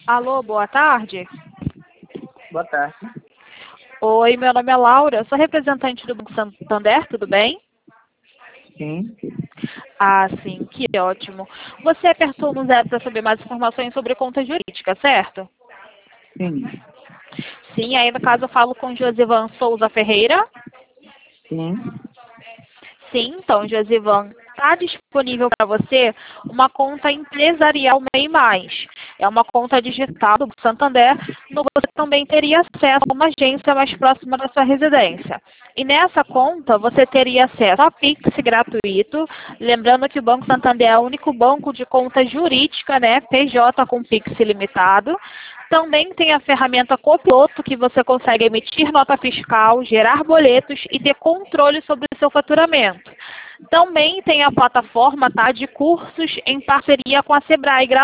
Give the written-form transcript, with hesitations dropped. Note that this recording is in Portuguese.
Alô, boa tarde. Boa tarde. Oi, meu nome é Laura, sou representante do Banco Santander, tudo bem? Sim. Ah, sim, que ótimo. Você apertou no 0 para saber mais informações sobre conta jurídica, certo? Sim. Sim, aí no caso eu falo com Josivan Souza Ferreira. Sim. Sim, então, Josivan, está disponível para você uma conta empresarial MEI+. É uma conta digital do Santander, no qual você também teria acesso a uma agência mais próxima da sua residência. E nessa conta você teria acesso a Pix gratuito, lembrando que o Banco Santander é o único banco de conta jurídica, né, PJ com Pix ilimitado. Também tem a ferramenta Copiloto, que você consegue emitir nota fiscal, gerar boletos e ter controle sobre o seu faturamento. Também tem a plataforma de cursos em parceria com a Sebrae,